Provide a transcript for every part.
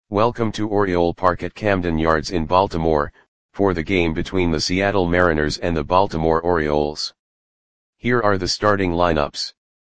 Welcome to Oriole Park at Camden Yards in Baltimore, for the game between the Seattle Mariners and the Baltimore Orioles. Here are the starting lineups.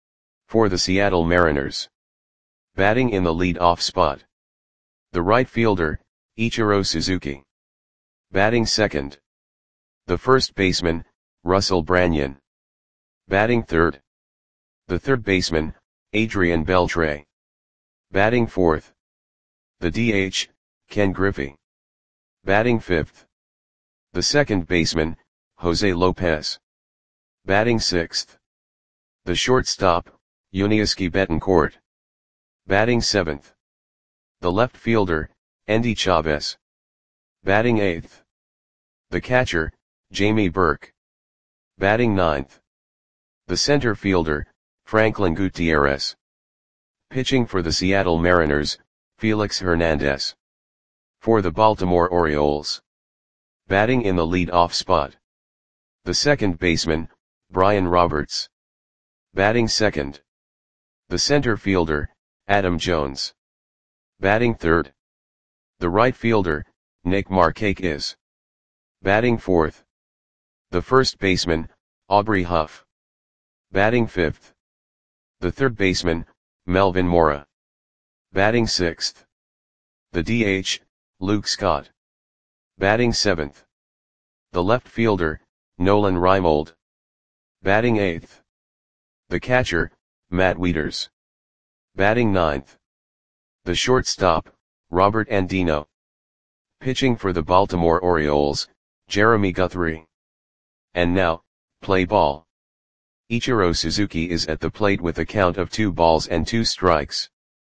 For the Seattle Mariners. Batting in the lead-off spot. The right fielder, Ichiro Suzuki. Batting second. The first baseman, Russell Branyan. Batting third. The third baseman, Adrian Beltre. Batting fourth. The DH, Ken Griffey. Batting fifth. The second baseman, Jose Lopez. Batting sixth. The shortstop, Yuniesky Betancourt. Batting seventh. The left fielder, Endy Chavez. Batting eighth. The catcher, Jamie Burke. Batting ninth. The center fielder, Franklin Gutierrez. Pitching for the Seattle Mariners, Felix Hernandez. For the Baltimore Orioles. Batting in the lead-off spot. The second baseman, Brian Roberts. Batting second. The center fielder, Adam Jones. Batting third. The right fielder, Nick Markakis. Batting fourth. The first baseman, Aubrey Huff. Batting fifth. The third baseman, Melvin Mora. Batting sixth. The DH, Luke Scott. Batting seventh. The left fielder, Nolan Reimold. Batting eighth. The catcher, Matt Wieters. Batting ninth. The shortstop, Robert Andino. Pitching for the Baltimore Orioles, Jeremy Guthrie. And now, play ball. Ichiro Suzuki is at the plate with a count of 2-2 strikes.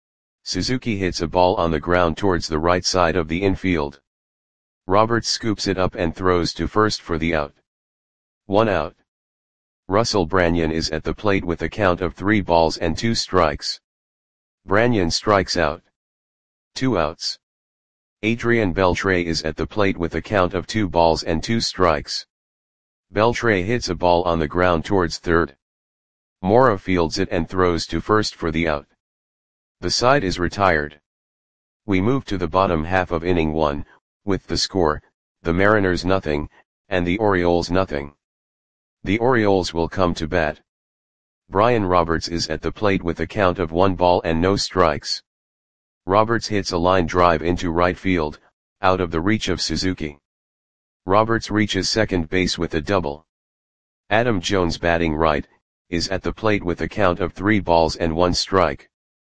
Suzuki hits a ball on the ground towards the right side of the infield. Roberts scoops it up and throws to first for the out. 1 out. Russell Branyan is at the plate with a count of 3-2 strikes. Branyan strikes out. 2 outs. Adrian Beltre is at the plate with a count of 2-2 strikes. Beltre hits a ball on the ground towards third. Mora fields it and throws to first for the out. The side is retired. We move to the bottom half of inning 1, with the score, the Mariners 0, and the Orioles 0. The Orioles will come to bat. Brian Roberts is at the plate with a count of 1-0 strikes. Roberts hits a line drive into right field, out of the reach of Suzuki. Roberts reaches second base with a double. Adam Jones, batting right, is at the plate with a count of 3-1 strike.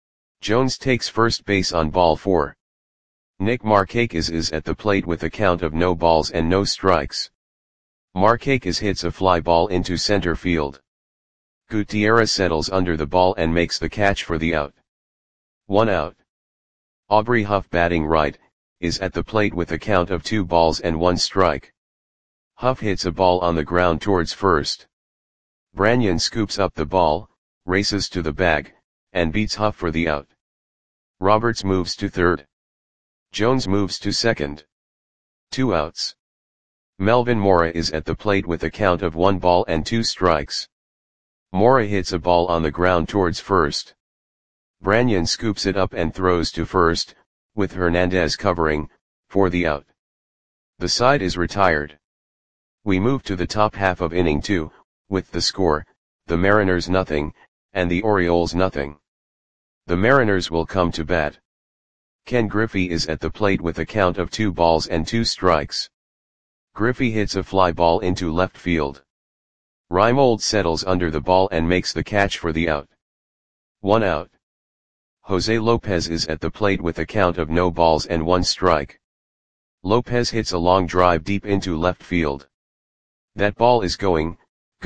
Jones takes first base on ball 4. Nick Markakis is at the plate with a count of 0 strikes. Markakis hits a fly ball into center field. Gutierrez settles under the ball and makes the catch for the out. 1 out. Aubrey Huff, batting right, is at the plate with a count of 2-1 strike. Huff hits a ball on the ground towards first. Branyan scoops up the ball, races to the bag, and beats Huff for the out. Roberts moves to third. Jones moves to second. 2 outs. Melvin Mora is at the plate with a count of 1-2 strikes. Mora hits a ball on the ground towards first. Branyan scoops it up and throws to first, with Hernandez covering, for the out. The side is retired. We move to the top half of inning 2, with the score, the Mariners 0, and the Orioles 0. The Mariners will come to bat. Ken Griffey is at the plate with a count of 2-2 strikes. Griffey hits a fly ball into left field. Reimold settles under the ball and makes the catch for the out. 1 out. Jose Lopez is at the plate with a count of 0-1 strike. Lopez hits a long drive deep into left field. That ball is gone.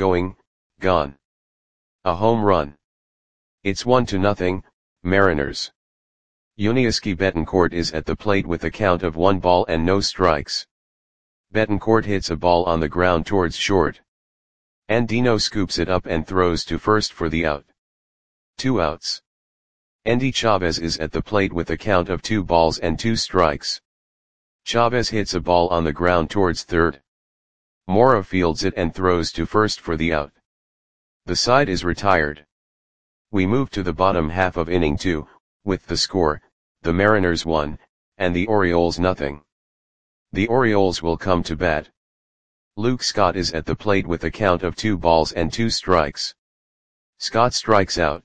A home run. It's 1-0, Mariners. Yuniesky Betancourt is at the plate with a count of 1-0 strikes. Betancourt hits a ball on the ground towards short. Andino scoops it up and throws to first for the out. 2 outs. Endy Chavez is at the plate with a count of 2-2 strikes. Chavez hits a ball on the ground towards third. Mora fields it and throws to first for the out. The side is retired. We move to the bottom half of inning 2, with the score, the Mariners 1, and the Orioles nothing. The Orioles will come to bat. Luke Scott is at the plate with a count of 2 balls and 2 strikes. Scott strikes out.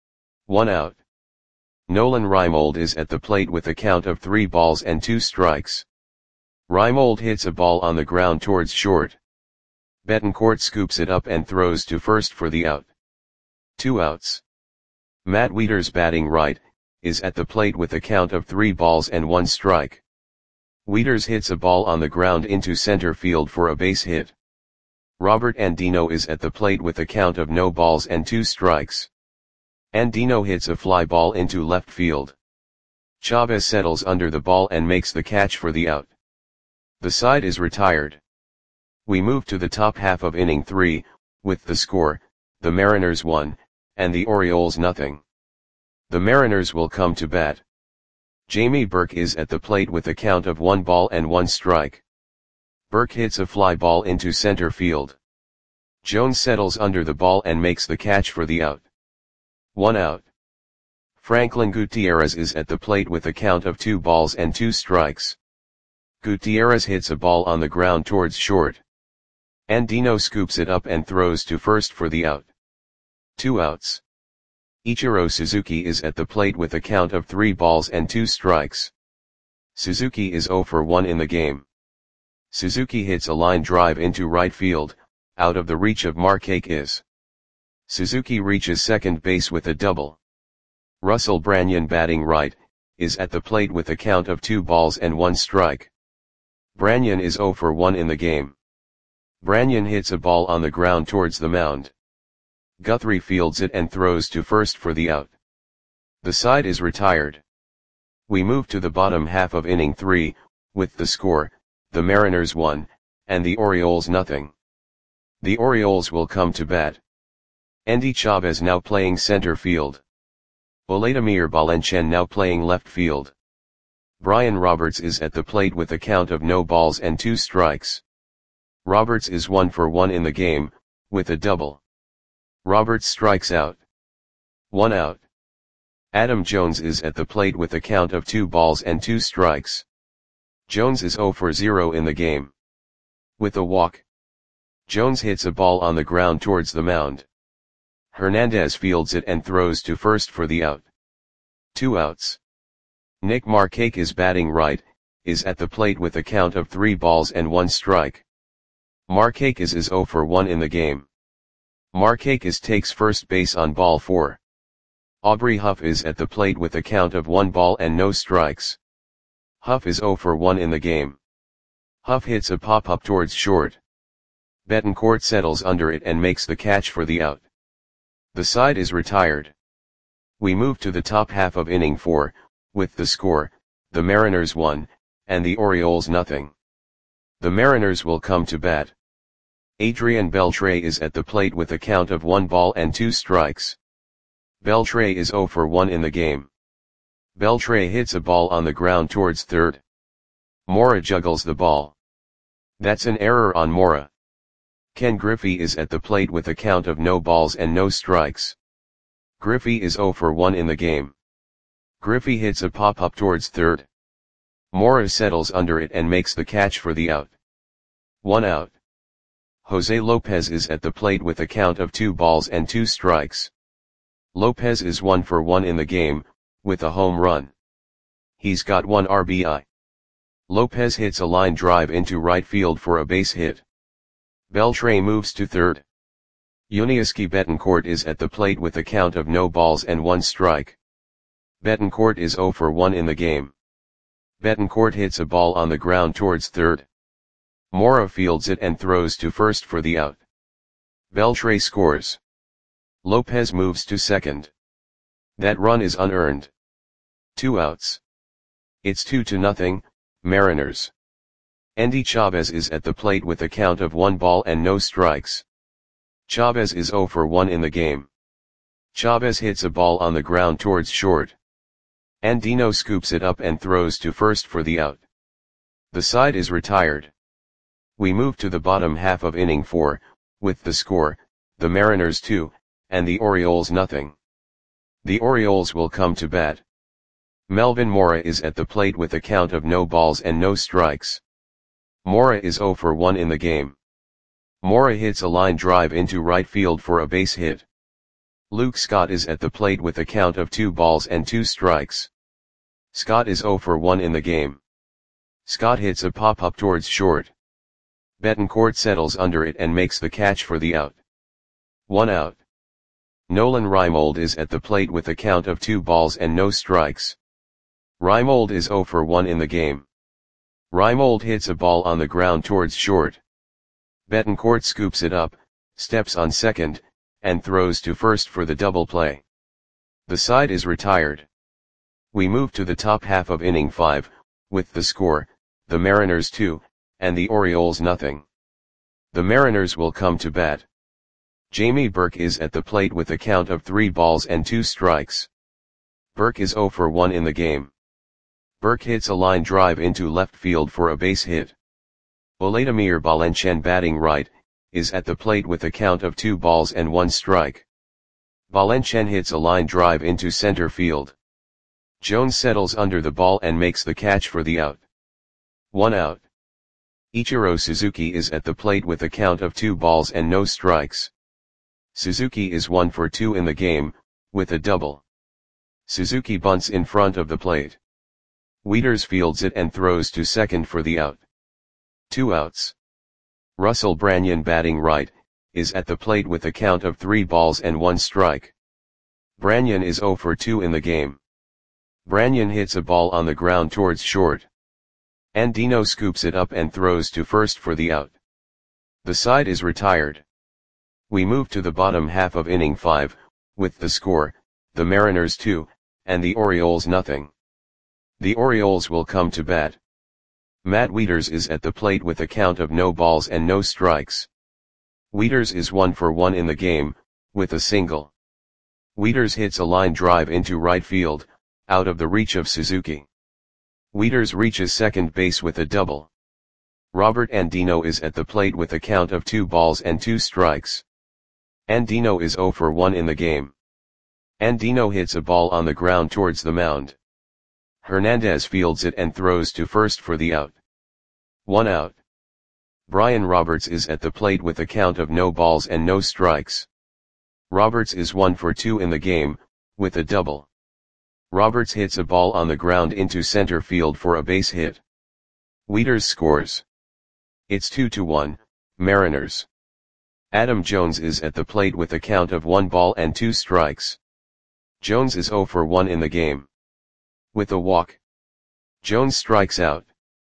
1 out. Nolan Reimold is at the plate with a count of 3 balls and 2 strikes. Reimold hits a ball on the ground towards short. Betancourt scoops it up and throws to first for the out. 2 outs. Matt Wieters, batting right, is at the plate with a count of 3 balls and 1 strike. Wieters hits a ball on the ground into center field for a base hit. Robert Andino is at the plate with a count of no balls and 2 strikes. Andino hits a fly ball into left field. Chavez settles under the ball and makes the catch for the out. The side is retired. We move to the top half of inning 3, with the score, the Mariners 1, and the Orioles nothing. The Mariners will come to bat. Jamie Burke is at the plate with a count of 1 ball and 1 strike. Burke hits a fly ball into center field. Jones settles under the ball and makes the catch for the out. 1 out. Franklin Gutierrez is at the plate with a count of 2 balls and 2 strikes. Gutierrez hits a ball on the ground towards short. Andino scoops it up and throws to first for the out. 2 outs. Ichiro Suzuki is at the plate with a count of 3 balls and 2 strikes. Suzuki is 0 for 1 in the game. Suzuki hits a line drive into right field, out of the reach of Markakis. Suzuki reaches second base with a double. Russell Branyan, batting right, is at the plate with a count of 2 balls and 1 strike. Branyan is 0 for 1 in the game. Branyan hits a ball on the ground towards the mound. Guthrie fields it and throws to first for the out. The side is retired. We move to the bottom half of inning 3, with the score, the Mariners 1, and the Orioles nothing. The Orioles will come to bat. Endy Chavez now playing center field. Vladimir Valencian now playing left field. Brian Roberts is at the plate with a count of no balls and 2 strikes. Roberts is 1 for 1 in the game, with a double. Roberts strikes out. 1 out. Adam Jones is at the plate with a count of 2 balls and 2 strikes. Jones is 0 for 0 in the game. With a walk. Jones hits a ball on the ground towards the mound. Hernandez fields it and throws to first for the out. 2 outs. Nick Markakis, batting right, is at the plate with a count of 3 balls and 1 strike. Markakis is 0 for 1 in the game. Markakis takes first base on ball 4. Aubrey Huff is at the plate with a count of 1 ball and no strikes. Huff is 0 for 1 in the game. Huff hits a pop-up towards short. Betancourt settles under it and makes the catch for the out. The side is retired. We move to the top half of inning 4, with the score, the Mariners 1, and the Orioles nothing. The Mariners will come to bat. Adrian Beltre is at the plate with a count of 1 ball and 2 strikes. Beltre is 0 for 1 in the game. Beltre hits a ball on the ground towards third. Mora juggles the ball. That's an error on Mora. Ken Griffey is at the plate with a count of no balls and no strikes. Griffey is 0 for 1 in the game. Griffey hits a pop-up towards third. Mora settles under it and makes the catch for the out. 1 out. Jose Lopez is at the plate with a count of 2 balls and 2 strikes. Lopez is 1 for 1 in the game, with a home run. He's got 1 RBI. Lopez hits a line drive into right field for a base hit. Beltre moves to third. Yuniesky Betancourt is at the plate with a count of no balls and 1 strike. Betancourt is 0 for 1 in the game. Betancourt hits a ball on the ground towards third. Mora fields it and throws to first for the out. Beltre scores. Lopez moves to second. That run is unearned. 2 outs. It's 2-0, Mariners. Endy Chavez is at the plate with a count of 1 ball and no strikes. Chavez is 0 for 1 in the game. Chavez hits a ball on the ground towards short. Andino scoops it up and throws to first for the out. The side is retired. We move to the bottom half of inning 4, with the score, the Mariners 2, and the Orioles nothing. The Orioles will come to bat. Melvin Mora is at the plate with a count of no balls and no strikes. Mora is 0 for 1 in the game. Mora hits a line drive into right field for a base hit. Luke Scott is at the plate with a count of 2 balls and 2 strikes. Scott is 0 for 1 in the game. Scott hits a pop-up towards short. Betancourt settles under it and makes the catch for the out. 1 out. Nolan Reimold is at the plate with a count of 2 balls and no strikes. Reimold is 0 for 1 in the game. Reimold hits a ball on the ground towards short. Betancourt scoops it up, steps on second, and throws to first for the double play. The side is retired. We move to the top half of inning 5, with the score, the Mariners 2, and the Orioles nothing. The Mariners will come to bat. Jamie Burke is at the plate with a count of 3 balls and 2 strikes. Burke is 0 for 1 in the game. Burke hits a line drive into left field for a base hit. Vladimir Valenciennes, batting right, is at the plate with a count of 2 balls and 1 strike. Valenciennes hits a line drive into center field. Jones settles under the ball and makes the catch for the out. 1 out. Ichiro Suzuki is at the plate with a count of 2 balls and no strikes. Suzuki is 1 for 2 in the game, with a double. Suzuki bunts in front of the plate. Wieters fields it and throws to second for the out. 2 outs. Russell Branyan, batting right, is at the plate with a count of 3 balls and 1 strike. Branyan is 0 for 2 in the game. Branyan hits a ball on the ground towards short. Andino scoops it up and throws to first for the out. The side is retired. We move to the bottom half of inning 5, with the score, the Mariners 2, and the Orioles nothing. The Orioles will come to bat. Matt Wieters is at the plate with a count of no balls and no strikes. Wieters is 1 for 1 in the game, with a single. Wieters hits a line drive into right field, out of the reach of Suzuki. Wieters reaches second base with a double. Robert Andino is at the plate with a count of 2 balls and 2 strikes. Andino is 0 for 1 in the game. Andino hits a ball on the ground towards the mound. Hernandez fields it and throws to first for the out. 1 out. Brian Roberts is at the plate with a count of no balls and no strikes. Roberts is 1 for 2 in the game, with a double. Roberts hits a ball on the ground into center field for a base hit. Wieters scores. It's 2-1, Mariners. Adam Jones is at the plate with a count of 1 ball and 2 strikes. Jones is 0 for 1 in the game. With a walk. Jones strikes out.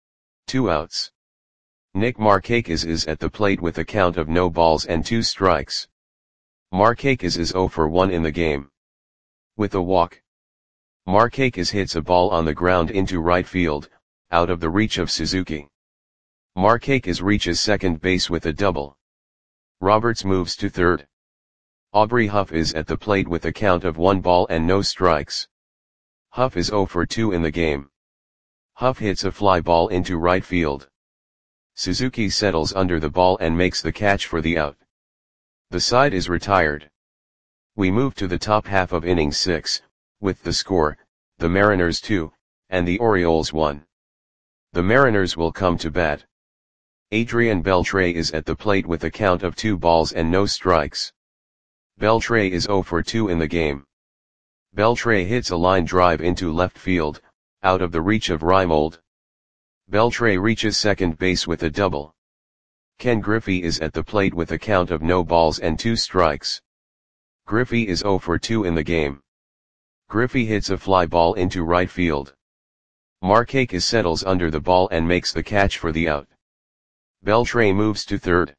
2 outs. Nick Markakis is at the plate with a count of no balls and 2 strikes. Markakis is 0 for 1 in the game. With a walk. Markakis hits a ball on the ground into right field, out of the reach of Suzuki. Markakis reaches second base with a double. Roberts moves to third. Aubrey Huff is at the plate with a count of 1 ball and no strikes. Huff is 0 for 2 in the game. Huff hits a fly ball into right field. Suzuki settles under the ball and makes the catch for the out. The side is retired. We move to the top half of inning 6, with the score, the Mariners 2, and the Orioles 1. The Mariners will come to bat. Adrian Beltre is at the plate with a count of 2 balls and no strikes. Beltre is 0 for 2 in the game. Beltre hits a line drive into left field, out of the reach of Reimold. Beltre reaches second base with a double. Ken Griffey is at the plate with a count of no balls and 2 strikes. Griffey is 0 for 2 in the game. Griffey hits a fly ball into right field. Markakis settles under the ball and makes the catch for the out. Beltre moves to third.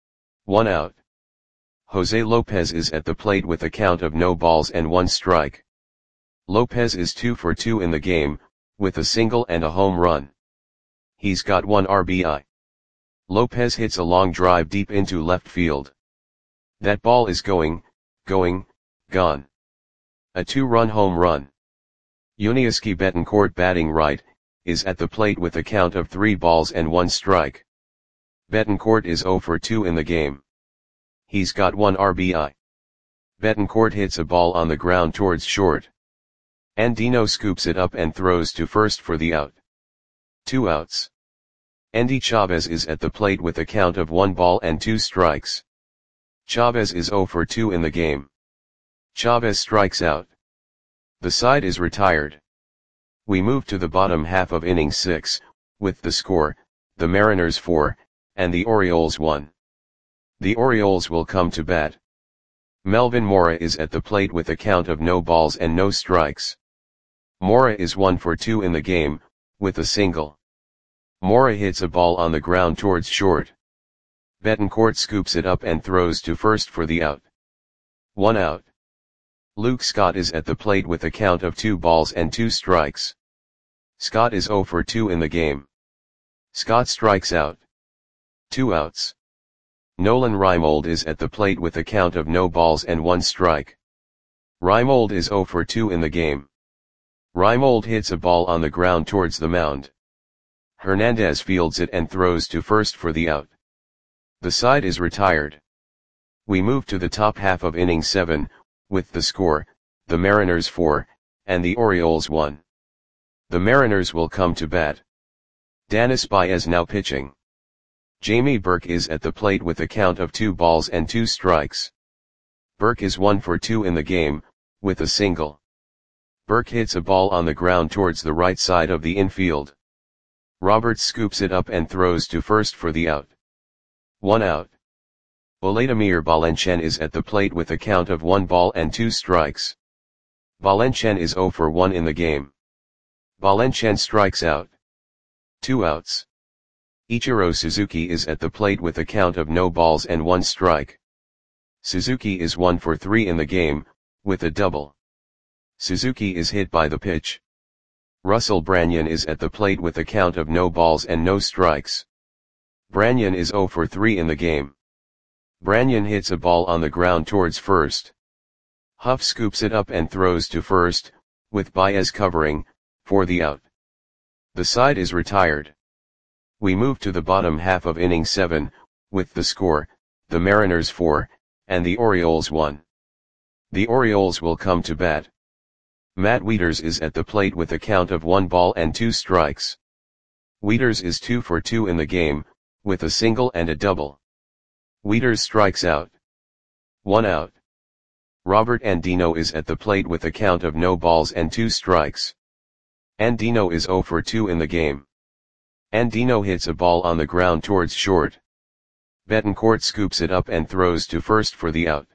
1 out. Jose Lopez is at the plate with a count of no balls and 1 strike. Lopez is 2 for 2 in the game, with a single and a home run. He's got 1 RBI. Lopez hits a long drive deep into left field. That ball is gone. A 2-run home run. Yuniesky Betancourt, batting right, is at the plate with a count of 3 balls and 1 strike. Betancourt is 0 for 2 in the game. He's got 1 RBI. Betancourt hits a ball on the ground towards short. Andino scoops it up and throws to first for the out. 2 outs. Endy Chavez is at the plate with a count of 1 ball and 2 strikes. Chavez is 0 for 2 in the game. Chavez strikes out. The side is retired. We move to the bottom half of inning 6, with the score, the Mariners 4, and the Orioles 1. The Orioles will come to bat. Melvin Mora is at the plate with a count of no balls and no strikes. Mora is 1 for 2 in the game, with a single. Mora hits a ball on the ground towards short. Betancourt scoops it up and throws to first for the out. 1 out. Luke Scott is at the plate with a count of 2 balls and 2 strikes. Scott is 0 for 2 in the game. Scott strikes out. 2 outs. Nolan Reimold is at the plate with a count of no balls and 1 strike. Reimold is 0 for 2 in the game. Reimold hits a ball on the ground towards the mound. Hernandez fields it and throws to first for the out. The side is retired. We move to the top half of inning 7, with the score, the Mariners 4, and the Orioles 1. The Mariners will come to bat. Danis Baez now pitching. Jamie Burke is at the plate with a count of 2 balls and 2 strikes. Burke is 1 for 2 in the game, with a single. Burke hits a ball on the ground towards the right side of the infield. Roberts scoops it up and throws to first for the out. 1 out. Vladimir Valencian is at the plate with a count of 1 ball and 2 strikes. Valencian is 0 for 1 in the game. Valencian strikes out. 2 outs. Ichiro Suzuki is at the plate with a count of no balls and 1 strike. Suzuki is 1 for 3 in the game, with a double. Suzuki is hit by the pitch. Russell Branyan is at the plate with a count of no balls and no strikes. Branyan is 0 for 3 in the game. Branyan hits a ball on the ground towards first. Huff scoops it up and throws to first, with Baez covering, for the out. The side is retired. We move to the bottom half of inning 7, with the score, the Mariners 4, and the Orioles 1. The Orioles will come to bat. Matt Wieters is at the plate with a count of 1 ball and 2 strikes. Wieters is 2 for 2 in the game, with a single and a double. Wieters strikes out. 1 out. Robert Andino is at the plate with a count of no balls and 2 strikes. Andino is 0 for 2 in the game. Andino hits a ball on the ground towards short. Betancourt scoops it up and throws to first for the out.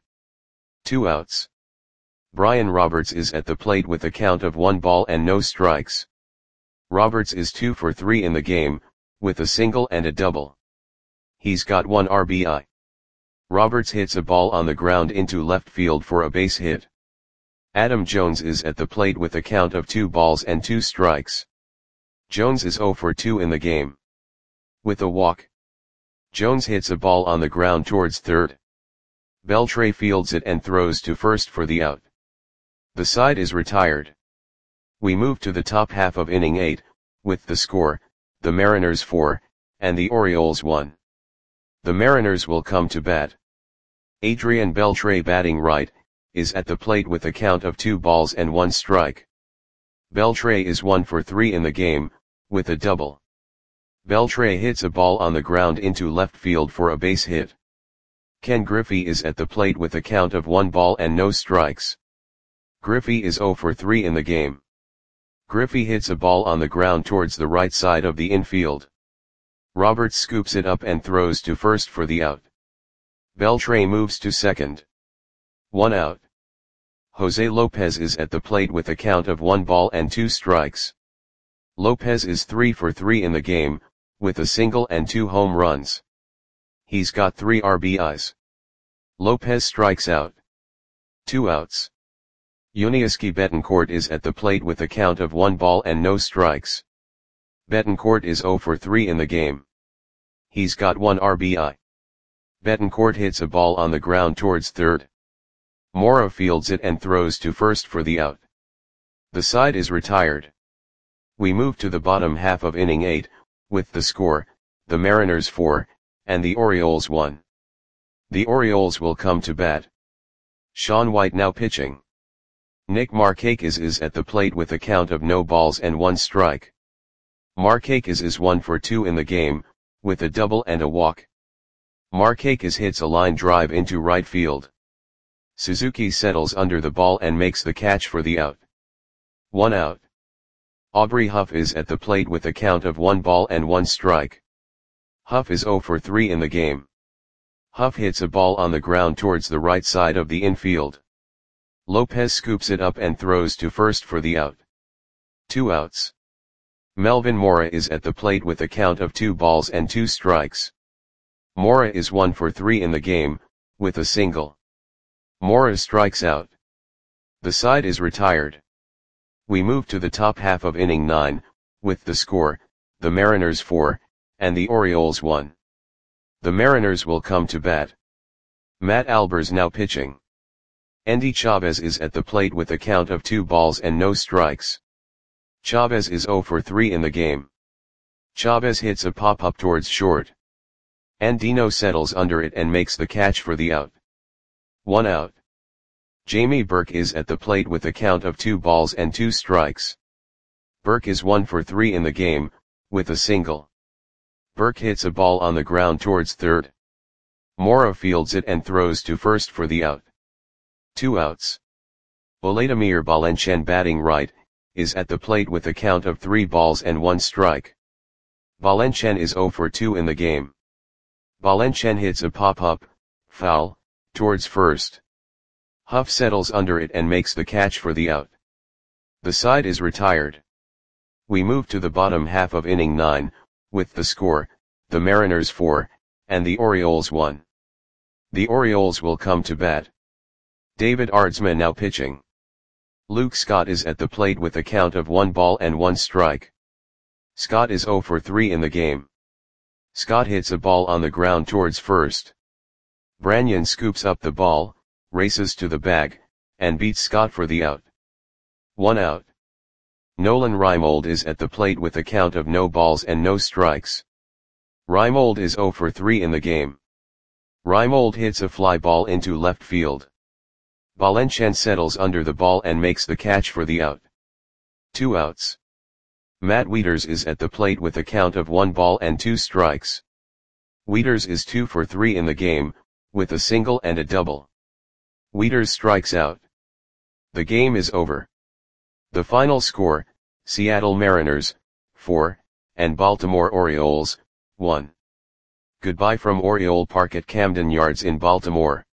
2 outs. Brian Roberts is at the plate with a count of 1 ball and no strikes. Roberts is 2 for 3 in the game, with a single and a double. He's got 1 RBI. Roberts hits a ball on the ground into left field for a base hit. Adam Jones is at the plate with a count of 2 balls and 2 strikes. Jones is 0 for 2 in the game. With a walk. Jones hits a ball on the ground towards third. Beltre fields it and throws to first for the out. The side is retired. We move to the top half of inning 8, with the score, the Mariners 4, and the Orioles 1. The Mariners will come to bat. Adrian Beltre batting right, is at the plate with a count of 2 balls and 1 strike. Beltre is 1 for 3 in the game, with a double. Beltre hits a ball on the ground into left field for a base hit. Ken Griffey is at the plate with a count of 1 ball and no strikes. Griffey is 0 for 3 in the game. Griffey hits a ball on the ground towards the right side of the infield. Roberts scoops it up and throws to first for the out. Beltre moves to second. 1 out. Jose Lopez is at the plate with a count of 1 ball and 2 strikes. Lopez is 3 for 3 in the game, with a single and 2 home runs. He's got 3 RBIs. Lopez strikes out. 2 outs. Yuniesky Betancourt is at the plate with a count of 1 ball and no strikes. Betancourt is 0 for 3 in the game. He's got 1 RBI. Betancourt hits a ball on the ground towards third. Mora fields it and throws to first for the out. The side is retired. We move to the bottom half of inning 8, with the score, the Mariners 4, and the Orioles 1. The Orioles will come to bat. Sean White now pitching. Nick Markakis is at the plate with a count of no balls and 1 strike. Markakis is 1 for 2 in the game, with a double and a walk. Markakis hits a line drive into right field. Suzuki settles under the ball and makes the catch for the out. 1 out. Aubrey Huff is at the plate with a count of 1 ball and 1 strike. Huff is 0 for 3 in the game. Huff hits a ball on the ground towards the right side of the infield. Lopez scoops it up and throws to first for the out. 2 outs. Melvin Mora is at the plate with a count of 2 balls and 2 strikes. Mora is 1 for 3 in the game, with a single. Mora strikes out. The side is retired. We move to the top half of inning 9, with the score, the Mariners 4, and the Orioles 1. The Mariners will come to bat. Matt Albers now pitching. Endy Chavez is at the plate with a count of 2 balls and no strikes. Chavez is 0 for 3 in the game. Chavez hits a pop-up towards short. Andino settles under it and makes the catch for the out. 1 out. Jamie Burke is at the plate with a count of 2 balls and 2 strikes. Burke is 1 for 3 in the game, with a single. Burke hits a ball on the ground towards third. Mora fields it and throws to first for the out. 2 outs. Vladimir Valencian batting right, is at the plate with a count of 3 balls and 1 strike. Valencian is 0 for 2 in the game. Valencian hits a pop-up, foul, towards first. Huff settles under it and makes the catch for the out. The side is retired. We move to the bottom half of inning 9, with the score, the Mariners 4, and the Orioles 1. The Orioles will come to bat. David Aardsma now pitching. Luke Scott is at the plate with a count of 1 ball and 1 strike. Scott is 0 for 3 in the game. Scott hits a ball on the ground towards first. Branyan scoops up the ball, races to the bag, and beats Scott for the out. 1 out. Nolan Reimold is at the plate with a count of no balls and no strikes. Reimold is 0 for 3 in the game. Reimold hits a fly ball into left field. Valencian settles under the ball and makes the catch for the out. 2 outs. Matt Wieters is at the plate with a count of 1 ball and 2 strikes. Wieters is 2 for 3 in the game, with a single and a double. Wieters strikes out. The game is over. The final score, Seattle Mariners, 4, and Baltimore Orioles, 1. Goodbye from Oriole Park at Camden Yards in Baltimore.